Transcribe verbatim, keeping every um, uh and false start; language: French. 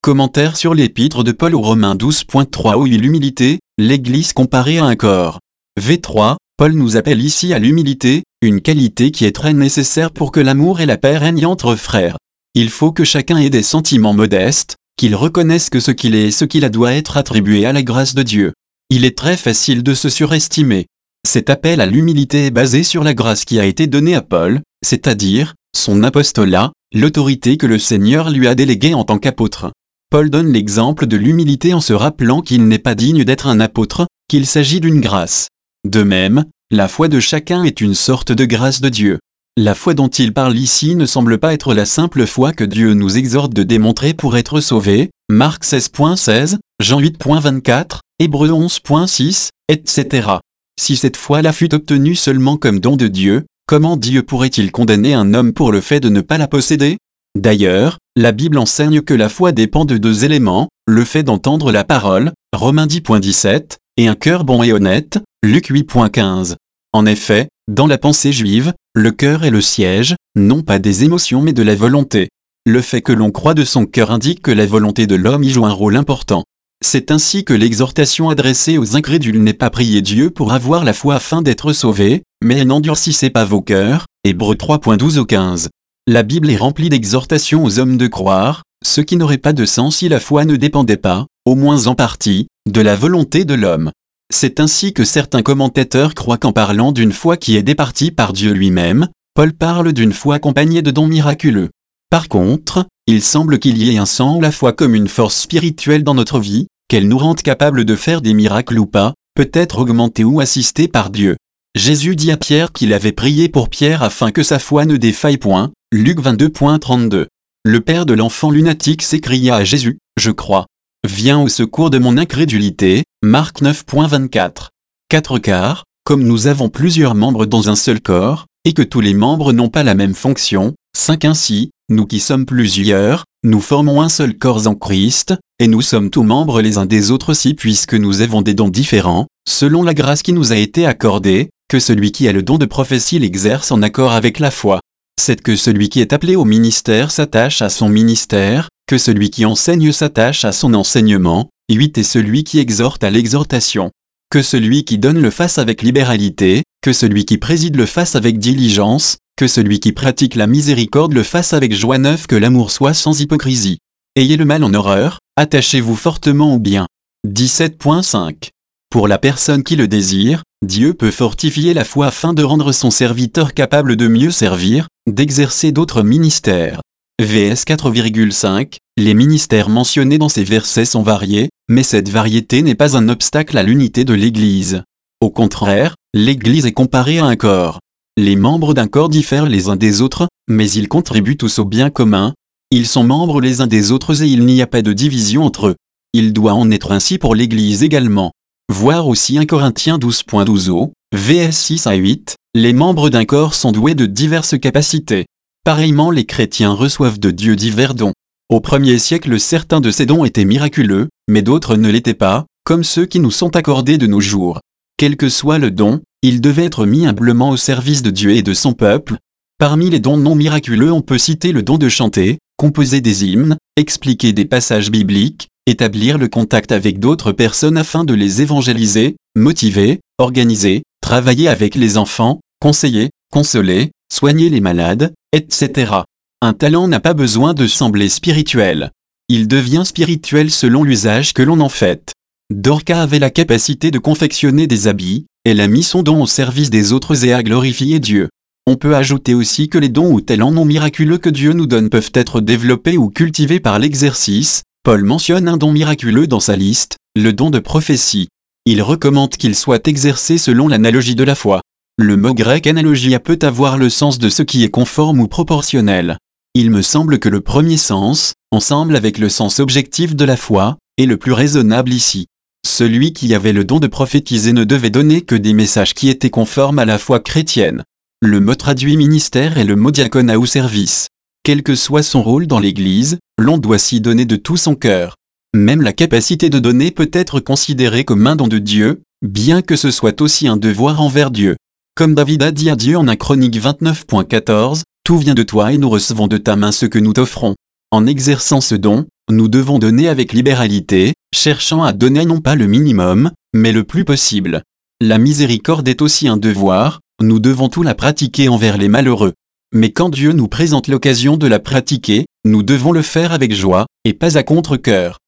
Commentaire sur l'épître de Paul aux Romains douze point trois. Oui, l'humilité, l'Église comparée à un corps. V trois, Paul nous appelle ici à l'humilité, une qualité qui est très nécessaire pour que l'amour et la paix règnent entre frères. Il faut que chacun ait des sentiments modestes, qu'il reconnaisse que ce qu'il est et ce qu'il a doit être attribué à la grâce de Dieu. Il est très facile de se surestimer. Cet appel à l'humilité est basé sur la grâce qui a été donnée à Paul, c'est-à-dire son apostolat, l'autorité que le Seigneur lui a déléguée en tant qu'apôtre. Paul donne l'exemple de l'humilité en se rappelant qu'il n'est pas digne d'être un apôtre, qu'il s'agit d'une grâce. De même, la foi de chacun est une sorte de grâce de Dieu. La foi dont il parle ici ne semble pas être la simple foi que Dieu nous exhorte de démontrer pour être sauvés, Marc seize point seize, Jean huit point vingt-quatre, Hébreux onze point six, et cetera. Si cette foi-là fut obtenue seulement comme don de Dieu, comment Dieu pourrait-il condamner un homme pour le fait de ne pas la posséder ? D'ailleurs, la Bible enseigne que la foi dépend de deux éléments, le fait d'entendre la parole, Romains dix point dix-sept, et un cœur bon et honnête, Luc huit point quinze. En effet, dans la pensée juive, le cœur est le siège, non pas des émotions mais de la volonté. Le fait que l'on croit de son cœur indique que la volonté de l'homme y joue un rôle important. C'est ainsi que l'exhortation adressée aux incrédules n'est pas prier Dieu pour avoir la foi afin d'être sauvés, mais n'endurcissez pas vos cœurs, Hébreux trois point douze au quinze. La Bible est remplie d'exhortations aux hommes de croire, ce qui n'aurait pas de sens si la foi ne dépendait pas, au moins en partie, de la volonté de l'homme. C'est ainsi que certains commentateurs croient qu'en parlant d'une foi qui est départie par Dieu lui-même, Paul parle d'une foi accompagnée de dons miraculeux. Par contre, il semble qu'il y ait un sens où la foi comme une force spirituelle dans notre vie, qu'elle nous rende capables de faire des miracles ou pas, peut être augmentée ou assistée par Dieu. Jésus dit à Pierre qu'il avait prié pour Pierre afin que sa foi ne défaille point, Luc vingt-deux point trente-deux. Le père de l'enfant lunatique s'écria à Jésus, « Je crois. Viens au secours de mon incrédulité » Marc neuf point vingt-quatre. quatre Car, comme nous avons plusieurs membres dans un seul corps, et que tous les membres n'ont pas la même fonction, cinq Ainsi, nous qui sommes plusieurs, nous formons un seul corps en Christ, et nous sommes tous membres les uns des autres aussi puisque nous avons des dons différents, selon la grâce qui nous a été accordée, que celui qui a le don de prophétie l'exerce en accord avec la foi. C'est que celui qui est appelé au ministère s'attache à son ministère, que celui qui enseigne s'attache à son enseignement, huit Et celui qui exhorte à l'exhortation. Que celui qui donne le fasse avec libéralité, que celui qui préside le fasse avec diligence, que celui qui pratique la miséricorde le fasse avec joie. Neuf Que l'amour soit sans hypocrisie. Ayez le mal en horreur, attachez-vous fortement au bien. dix-sept point cinq. Pour la personne qui le désire, Dieu peut fortifier la foi afin de rendre son serviteur capable de mieux servir, d'exercer d'autres ministères. V S quatre virgule cinq. Les ministères mentionnés dans ces versets sont variés, mais cette variété n'est pas un obstacle à l'unité de l'Église. Au contraire, l'Église est comparée à un corps. Les membres d'un corps diffèrent les uns des autres, mais ils contribuent tous au bien commun. Ils sont membres les uns des autres et il n'y a pas de division entre eux. Il doit en être ainsi pour l'Église également. Voir aussi un Corinthiens douze point douze au, V S six à huit, les membres d'un corps sont doués de diverses capacités. Pareillement les chrétiens reçoivent de Dieu divers dons. Au premier siècle certains de ces dons étaient miraculeux, mais d'autres ne l'étaient pas, comme ceux qui nous sont accordés de nos jours. Quel que soit le don, il devait être mis humblement au service de Dieu et de son peuple. Parmi les dons non miraculeux on peut citer le don de chanter, composer des hymnes, expliquer des passages bibliques, établir le contact avec d'autres personnes afin de les évangéliser, motiver, organiser, travailler avec les enfants, conseiller, consoler, soigner les malades, et cetera. Un talent n'a pas besoin de sembler spirituel. Il devient spirituel selon l'usage que l'on en fait. Dorcas avait la capacité de confectionner des habits, elle a mis son don au service des autres et a glorifié Dieu. On peut ajouter aussi que les dons ou talents non miraculeux que Dieu nous donne peuvent être développés ou cultivés par l'exercice. Paul mentionne un don miraculeux dans sa liste, le don de prophétie. Il recommande qu'il soit exercé selon l'analogie de la foi. Le mot grec analogia peut avoir le sens de ce qui est conforme ou proportionnel. Il me semble que le premier sens, ensemble avec le sens objectif de la foi, est le plus raisonnable ici. Celui qui avait le don de prophétiser ne devait donner que des messages qui étaient conformes à la foi chrétienne. Le mot traduit ministère est le mot diaconat ou service. Quel que soit son rôle dans l'Église, l'on doit s'y donner de tout son cœur. Même la capacité de donner peut être considérée comme un don de Dieu, bien que ce soit aussi un devoir envers Dieu. Comme David a dit à Dieu en un Chronique vingt-neuf point quatorze, « Tout vient de toi et nous recevons de ta main ce que nous t'offrons. » En exerçant ce don, nous devons donner avec libéralité, cherchant à donner non pas le minimum, mais le plus possible. La miséricorde est aussi un devoir, nous devons tout la pratiquer envers les malheureux. Mais quand Dieu nous présente l'occasion de la pratiquer, nous devons le faire avec joie, et pas à contre-cœur.